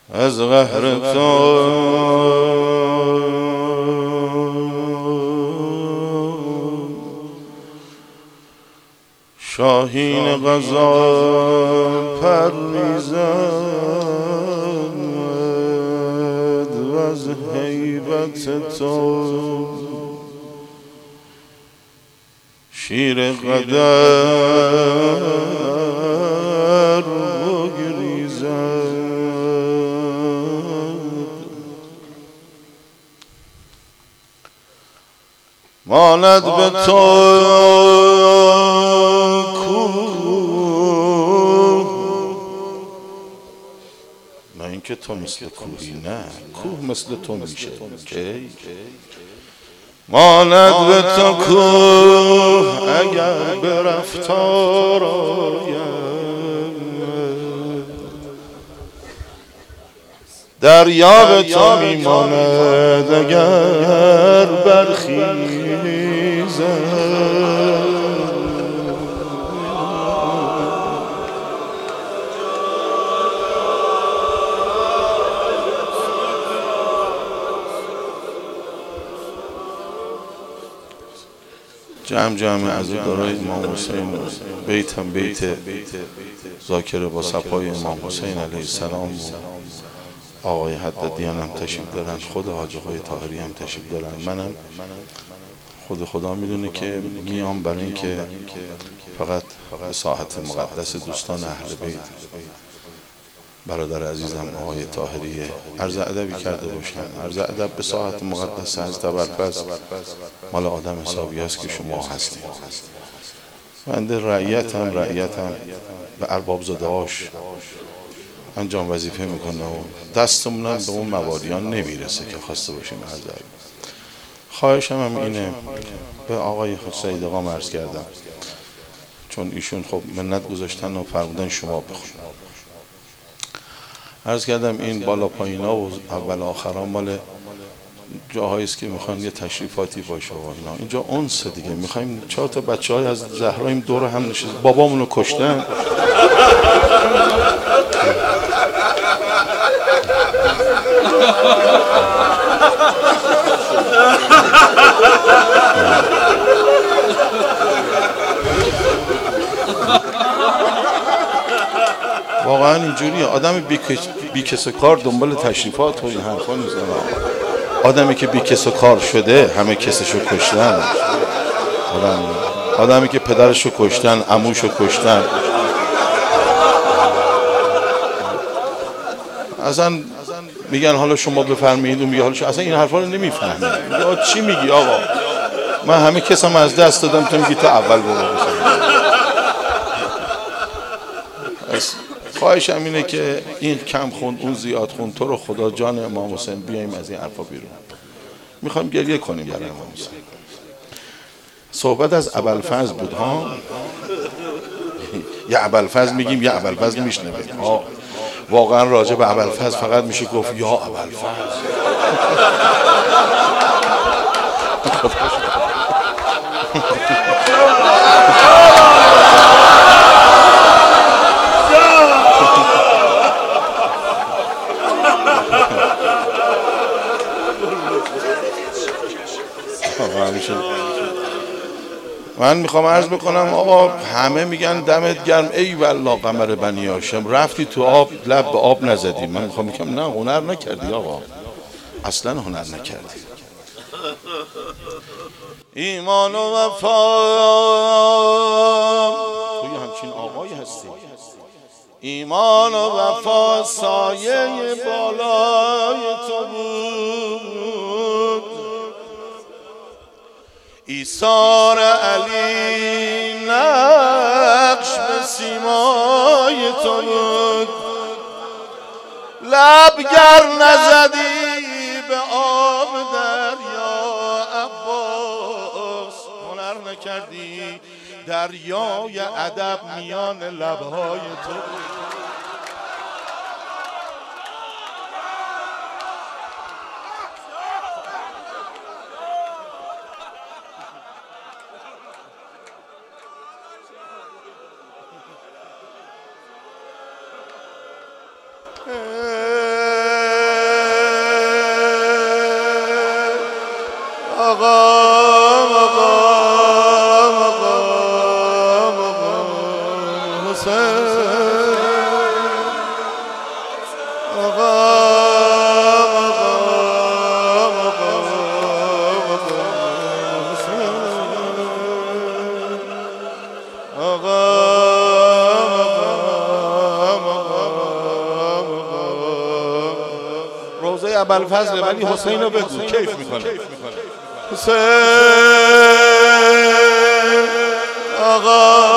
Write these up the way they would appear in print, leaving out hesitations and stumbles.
از قهر تو شاهین غزال پر میزد و از هیبت تو شیر قدر بگریزد. ماند به تو نه اینکه تو مثل کوهی، نه کوه مثل تو میشه که ماند به تو کوه اگر به رفتار آید، دریا به تو میماند اگر برخیزد. جمع عزادارای امام حسین، بیت هم بیت ذاکره با صفای امام حسین علیه السلام و آقای حدادیان هم تشریف دارن، خود حاج آقای طاهری هم تشریف دارن. منم خدا میدونه که میام برای اینکه فقط به ساحت مقدس دوستان اهل بیت، برادر عزیزم آقای طاهری عرض ادبی کرده باشم. عرض ادب به ساحت مقدس حضرت ابوالفضل مال آدم حسابی است که شما هستید. بنده رعیتم به ارباب زاده‌هاش انجام وظیفه میکنه و دستمونم به اون موالیان نمیرسه که خواسته باشیم. خواهشم هم اینه، به آقای سید آقا عرض کردم چون ایشون خب منت گذاشتن و فرمودن شما بخون. عرض کردم این بالا پایینا و اول آخران مال جاهایی است که میخوان یه تشریفاتی باشه و اینا. اینجا اونس دیگه، میخوایم 4 تا بچه‌های از زهرایم دور هم نشست، بابامونو کشتن. واقعا اینجوریه، آدم بی کس و کار دنبال تشریفات و این حرفا میزنه. آدمی که بی کس و کار شده همه کسشو کشتن، آدمی که پدرشو کشتن، عموشو کشتن، اصلا میگن حالا شما بفرمایید، اون میگه حالا اصلا این حرفا رو نمیفهمه. میگه چی میگی آقا؟ من همه کسم از دست دادم، تو میگی تو اول برو. خواهشم اینه که این کم خوند اون زیاد خوند، تو رو خدا جان امام حسین بیایم از این حرفا بیرون. میخوایم گریه کنیم برای امام حسین. صحبت از ابوالفضل بود ها، یا ابوالفضل میگیم یا ابوالفضل میشنویم. واقعا راجع به ابوالفضل فقط میشه گفت یا ابوالفضل. من میخوام عرض بکنم آقا، همه میگن دمت گرم، ای والله قمر بنی هاشم رفتی تو آب لب به آب نزدی. من میخوام میگم نه، هنر نکردی آقا، اصلا هنر نکردی. ایمان و وفا توی همچین آقایی هستی. ایمان و وفا سایه بالای تو بود، ایثار علی نقش به سیمای تو بود. لب گر نزدی به آب دریا عباس، هنر نکردی دریای ادب میان لبهای تو. روزه ابوالفضل ولی حسین رو بگو کیف میکنه. حسین آقا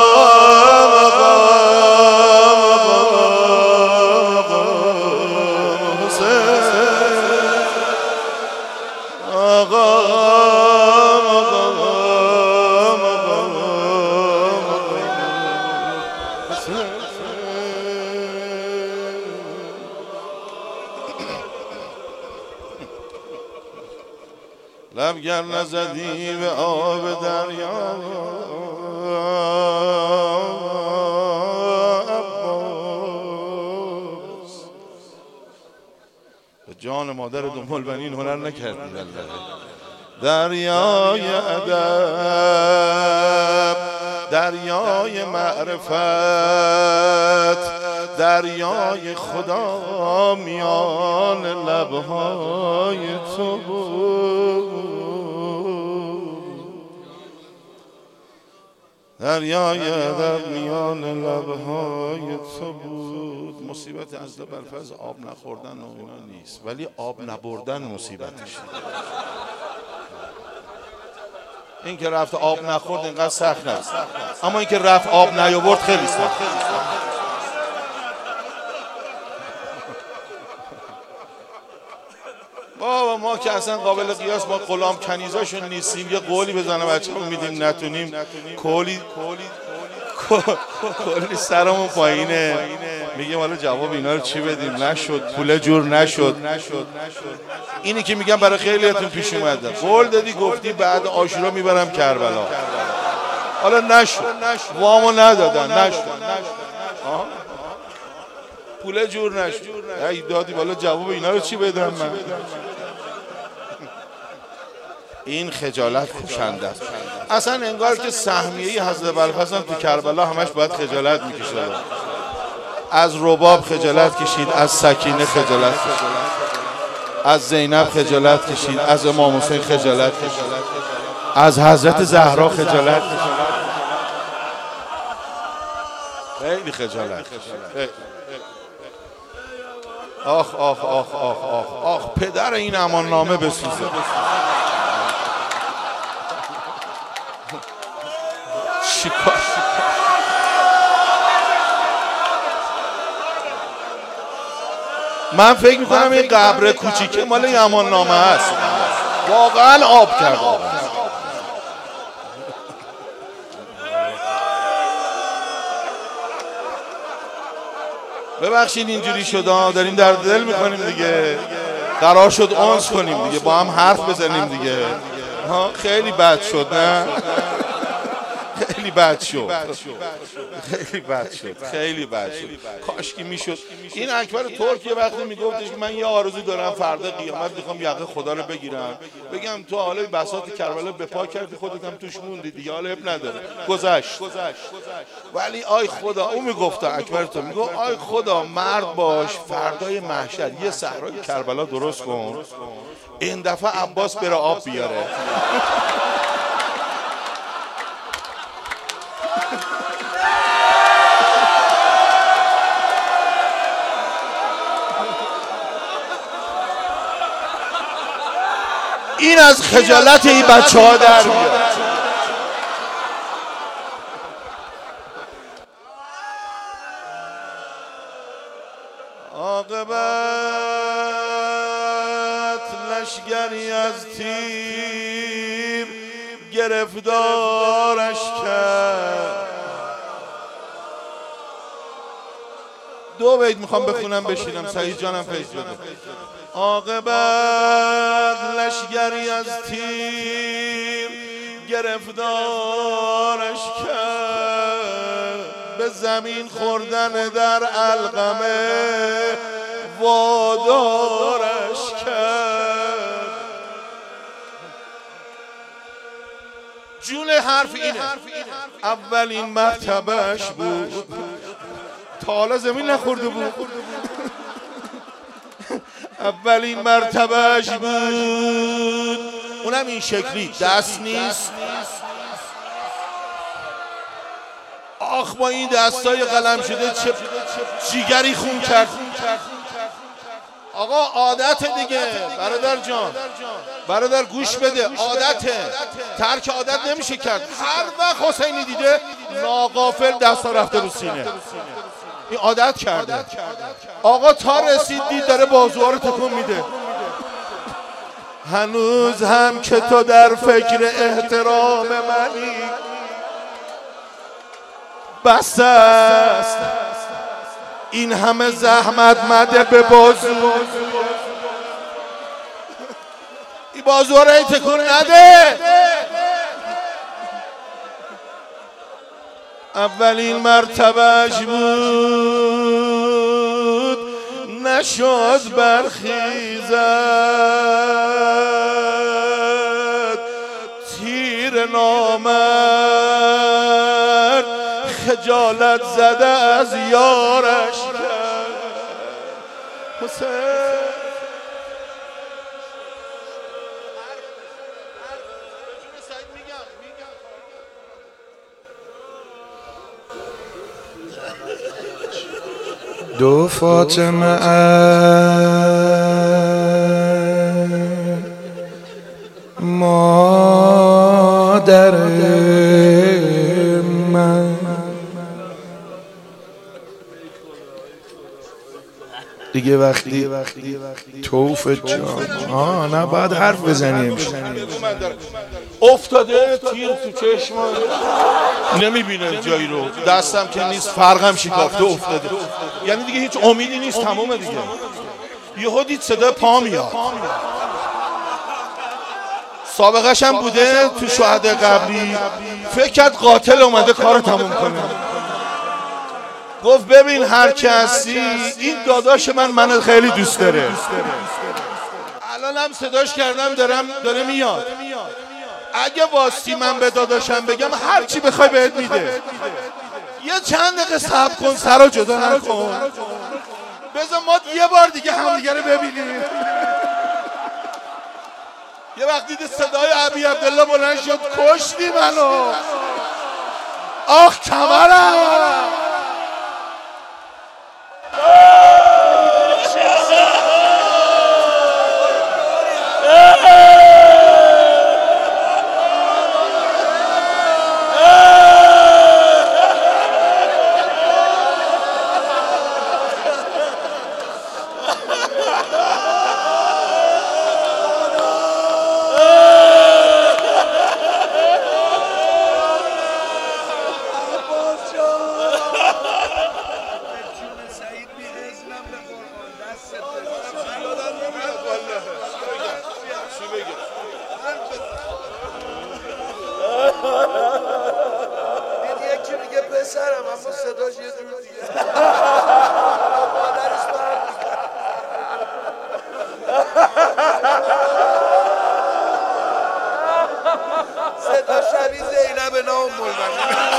لبگر نزدی به آب دریا عباس، به جان مادر دنبالبنین هنر نکردی والله. دریای ادب، دریای معرفت، دریای خدا میان لبهای تو بود. دریای ادب میان لبهای تو بود. مصیبت از ابوالفضل آب نخوردن و اینا نیست، ولی آب نبردن مصیبتش. این که رفت آب نخورد اینقدر سخت نیست، اما این که رفت آب نیاورد خیلی سخت. بابا ما که اصلا قابل قیاس با غلام کنیزاشون نیستیم. یه قولی بزنه بچه‌مون میدیم نتونیم، کلی سرمون پایینه، میگیم حالا جواب اینا رو چی بدیم؟ نشد، پول جور نشد. اینی که میگم برای خیلیاتون پیش اومده. قول دادی گفتی بعد عاشورا میبرم کربلا، حالا نشد، وامو ندادن، نشد، پول جور نشد. ای دادی حالا جواب اینا رو چی بدم من؟ این خجالت کشنده است. اصلا انگار که سهمیه حضرت ابوالفضل تو کربلا همش باید خجالت میکشید. از رباب خجالت کشید، از سکینه خجالت کشید، از زینب خجالت کشید، از امام حسین خجالت کشید، از حضرت زهرا خجالت کشید. خیلی خجالت کشید. آخ آخ آخ آخ آخ آخ، پدر این امان نامه بسوزه. چیکار؟ من فکر میکنم این قبر کوچیکه مال امان نامه هست، واقعا آب کرده. ببخشید اینجوری شد، داریم در دل میکنیم دیگه، قرار شد اونس کنیم دیگه، با هم حرف بزنیم دیگه. خیلی بد شد نه؟ خیلی بد شد، خیلی بد شد، خیلی بد شد. کاش که میشد این اکبر ترک یه وقتی میگفتش که من یه آرزو دارم، فردا قیامت میخوام یقه خدا رو بگیرم، بگم تو حالا بساط کربلا به پا کردی، خودت هم توش موندی دیگه، حالا اب نداره، گذشت. ولی آی خدا، اون میگفت اکبر تو میگفت آی خدا مرد باش، فردای محشر یه صحرای کربلا درست کن، این دفعه عباس بره آب بیاره. این از خجالت این بچه ها در میاد. عاقبت لشگری از تیر گرفتارش کرد. دو بیت میخوام بخونم بشینم، سعید جانم فیض بده. عاقبت لشگری از تیر گرفتارش کرد، به زمین خوردن در علقمه وادارش کرد. حرف اینه اولین مرتبهش بود تا حالا زمین نخورده بود اولین مرتبهش بود اونم این شکلی دست نیست آخ با این دستای قلم شده چه جیگری خون کرد آقا عادت دیگه برادر جان برادر گوش بده عادته ترک عادت نمیشه کرد هر وقت حسینی دیده ناغافل دستا رفته رو سینه این عادت کرده آقا تا رسید دید داره بازوها رو تکون میده هنوز هم که تو در فکر احترام منی بس است این همه زحمت مده به بازو این بازوها رو تکون نده اولین مرتبهش بود نشد برخیزد تیر نامرد خجالت زده از یارش کرد حسین دو فاطمه مادر من دیگه وقتی توف جان نه باید حرف بزنیم افتاده تیر تو چشم نمیبینه جایی رو دستم که نیست فرقم شکافته افتاده یعنی دیگه هیچ امیدی نیست تمومه دیگه یهو دید صدا پا میاد سابقش هم بوده تو شهداء قبلی فکر کرد قاتل اومده کارو تموم کنه گفت ببین هر کی هستی این داداش من خیلی دوست داره الانم صداش کردم داره میاد اگه واستی من به داداشم بگم هر چی بخوای بهت میده یه چند دقیقه صبر کن سرو جدا نکن بذار ما یه بار دیگه همدیگه رو ببینیم یه وقت دید صدای ابی عبدالله بلند شد کشتی منو آخ کمرم یکی میگه پسرم اما صداش یه جور دیگه صدا شبیه زینب نام مولوی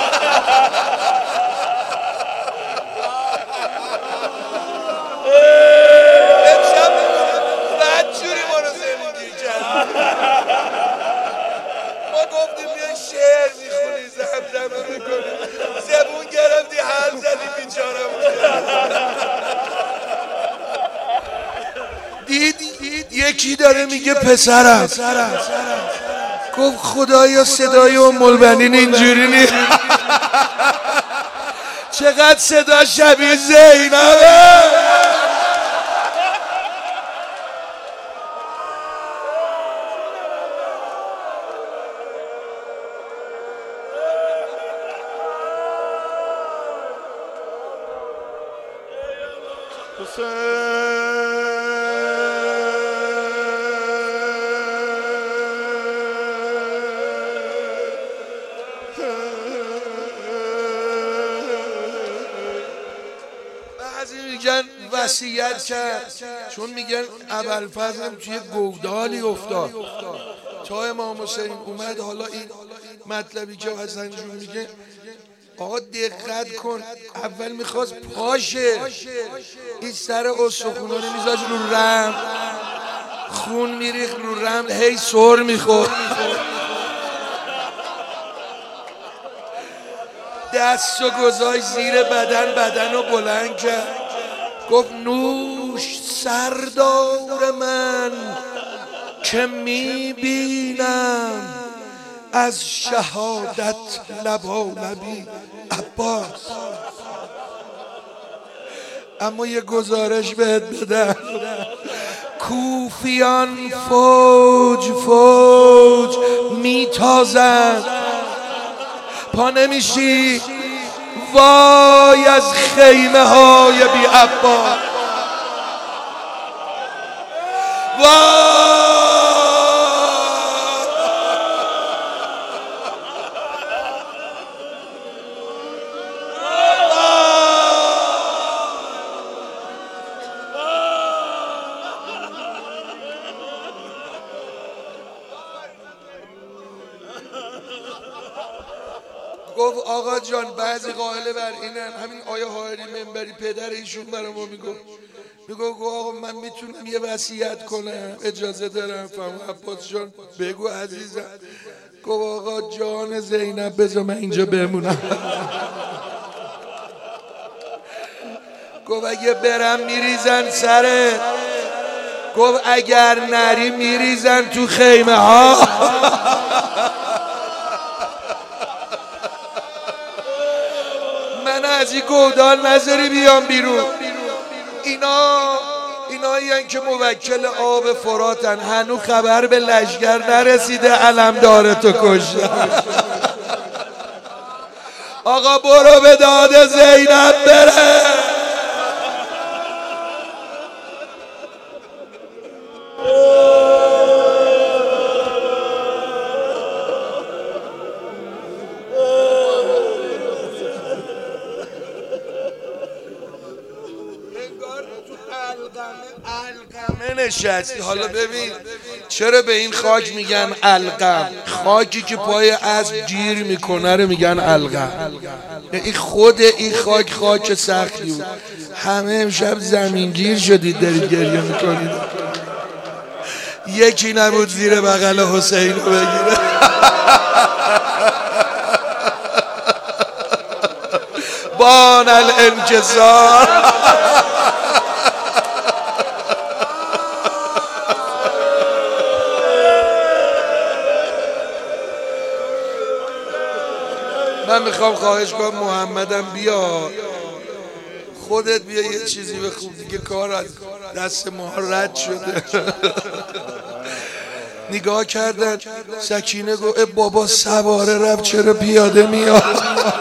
امشب بدجوری ما رو زندگی کرد ما گفتیم یه شعر میخونی زمزمه میکنی زبون گرفتی حل زدی بیچاره دید یکی داره میگه پسرم گفت خدایا صدای ام البنین اینجوری نیست چقدر صدا شبیه زینبه بعضی میگن وصیت کرد چون میگن ابوالفضل توی گودالی افتاد تا امام حسین اومد حالا این مطلبی که حسن جون میگه آقا دقت کن، اول میخواست پاشه این سر استخونا رو میذاش رو رم، خون میریخت رو رم، هی سر میخورد، دست و گذاشت زیر بدن رو بلند کرد، گفت نوش سردار من که میبینم از شهادت لبالبی عباس. اما یه گزارش بهت بدم، کوفیان فوج فوج میتازند، پا نمیشی وای از خیمه های بی عباس، وای. گفت آقا جان بعضی قائل بر اینن، همین آیه حائری منبری پدر ایشون برای ما میگو آقا من میتونم یه وصیت کنم، اجازه دارم؟ فهم عباس جان بگو عزیزم. گفت آقا جان زینب بذار من اینجا بمونم. گفت اگه برم میریزن سره، گفت اگر نری میریزن تو خیمه ها. من از این گودال نذاری بیام بیرون. اینایی که موکل آب فراتن، هنو خبر به لشگر نرسیده علمدار تو کشتن. آقا برو به داد زینب بره. القمه نشستی. حالا ببین چرا به این خاک میگن القم؟ خاکی که پای اسب گیر میکنه رو میگن القم. این خود این خاک سختی بود. همه امشب زمینگیر شدید دارید گریه میکنید. یکی نبود زیر بغل حسین رو بگیره. بان الانکسار. من میخوام خواهش کنم محمدم بیا، خودت بیا یه چیزی بخون دیگه، کار از دست ما رد شده. نگاه کردن سکینه گفت بابا سواره رفت چرا پیاده میاد؟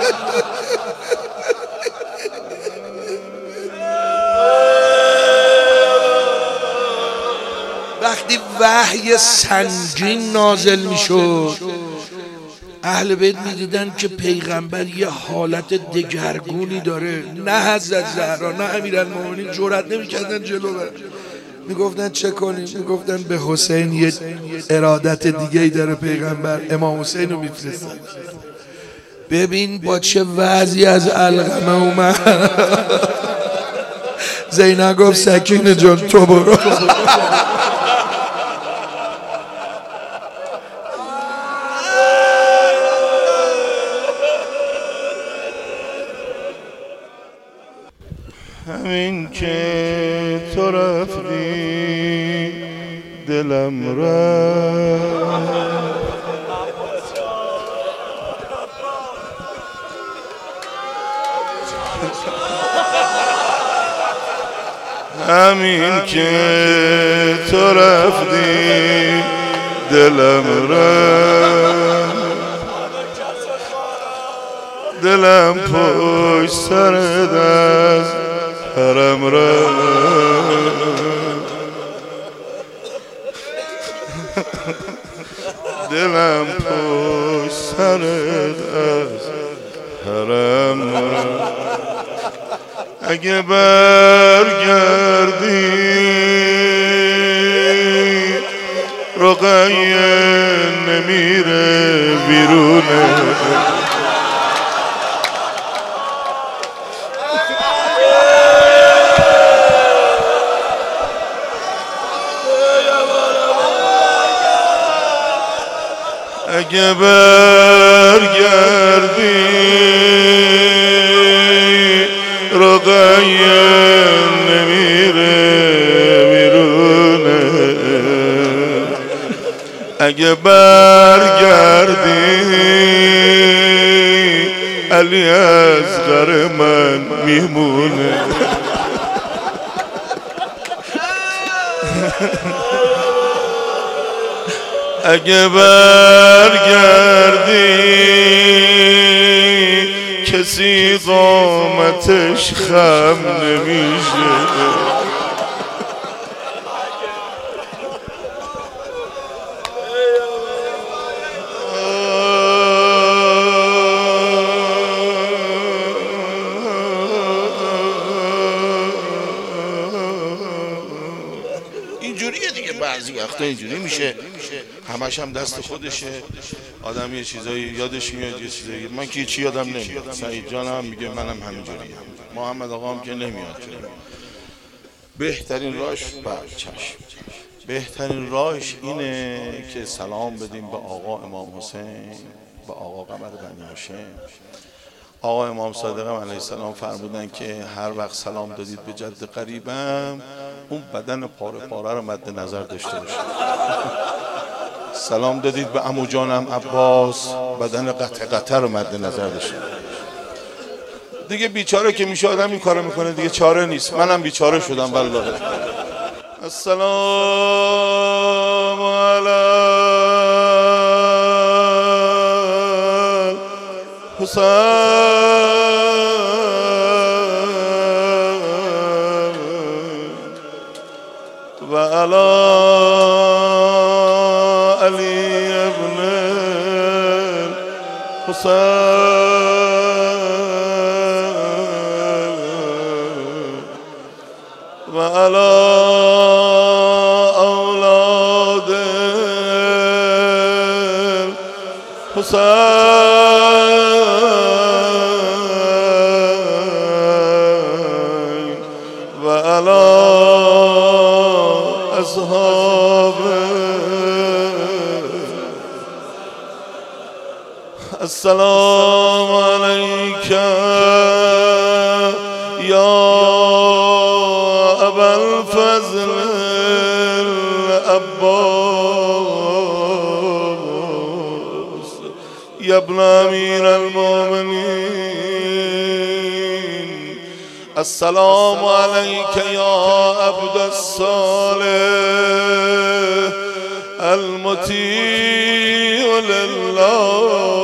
وقتی وحی سنگین نازل میشد اهل بیت میدیدن که پیغمبر یه حالت دگرگونی داره، نه حضرت زهرا نه امیرالمومنین جرئت نمیکردن جلو برن. میگفتن چه کنیم؟ میگفتن به حسین یه ارادت دیگه ای داره پیغمبر، امام حسین رو میفرستن. ببین با چه وضعی از القمه اومد. زینب گفت سکینه جان تو برو. همین که تو رفتی دلم رفت، همین که تو رفتی دلم رفت، دلم پشت سر دست حرم رفت، دلم پشت سر دست حرم رفت. اگه برگردی رقیه نمیره بیرون میمونه. اگه برگردی رقیه نمیره بیرونه، اگه برگردی علی اصغر من میمونه. اگه برگردی کسی قامتش خم نمیشه. اینجوریه دیگه، بعضی وقتا اینجوری میشه، همش هم دست خودشه. آدم یه چیزایی یادش میاد، یه چیزایی من که چی یادم نمیاد. سعید جان هم میگه منم همینجوریم، محمد آقا هم که نمیاد. بهترین راهش بهترین راهش اینه که سلام بدیم به آقا امام حسین، به آقا قمر بنی هاشم. آقا امام صادق علیه السلام فرمودن که هر وقت سلام دادید به جد قریبم اون بدن پاره پاره رو مد نظر داشته باشید. سلام دادید به عمو جانم عباس، بدن قطع قطع رو مد نظر داشته. دیگه بیچاره که میشه آدم این کارو میکنه، دیگه چاره نیست. منم بیچاره شدم والله. السلام علی حسین و علی علی ابن حسین و علی اولاد حسین و علی اصحاب. السلام علیک یا ابا الفضل العباس یا ابن امیر المؤمنین. السلام علیک یا عبد الصالح المطیع لله.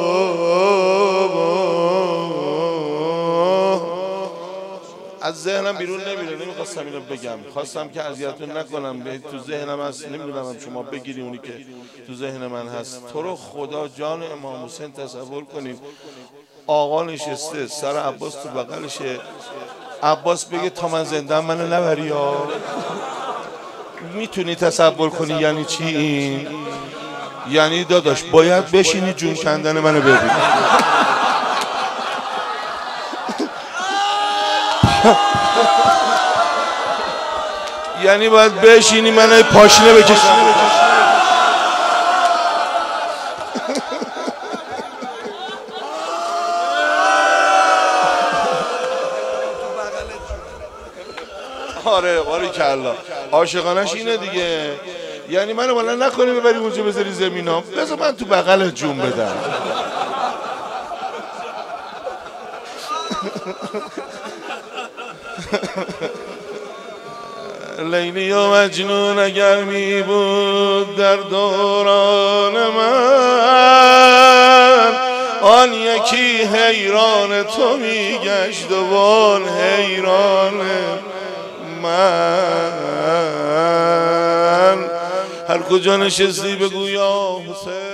از ذهنم بیرون نمیره، نمیخواستم اینو بگم، خواستم که اذیتتون نکنم. تو ذهنم هست، نمیدونم شما بگیری اونی که تو ذهن من هست. تو رو خدا جان امام حسین تصور کنید، آقا نشسته، سر عباس تو بغلشه، عباس بگه تا من زندم منو نبری ها. میتونی تصور کنی یعنی چی این؟ یعنی داداش باید بشینی جون کندن منو ببینی. یعنی باید بشینی منو پاشنه بکشی. آره باریکلا، عاشقانش اینه دیگه. یعنی منو بالا نکنی ببری اونجا بذاری زمینام، بذار من تو بغلت جون بدم. لیلی و مجنون اگر می بود در دوران من، آن یکی حیران تو می گشت و آن حیران من. هر کجا نشستی بگو یا حسین.